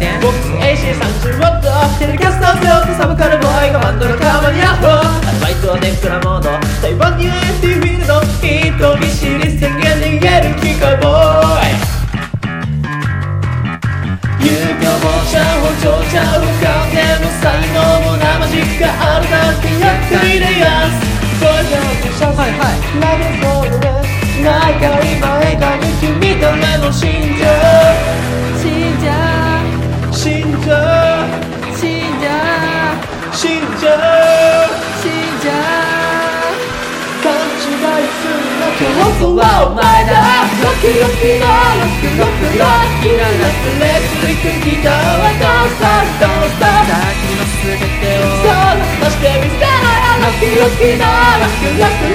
ね。 僕 AC30 ワットテレキャスター背負ってサブカルボーイがバンドのカバーにアフロバイトは天ぷらモード台湾に AT フィールド人見知り世間に言える機械ボーイ有病もちゃん補聴ちゃう関係の才能も生実家あるだけやってみれやすこれでもシャツラブソードで長い前髪君ための信者信者信者信者信者信者勘違いするな今日はお前だロックロックのロックロックロッキーなラスレクリックギターはドンスタードンスターさあ君の全てをそうましてみせろよロックロックのロックロックロ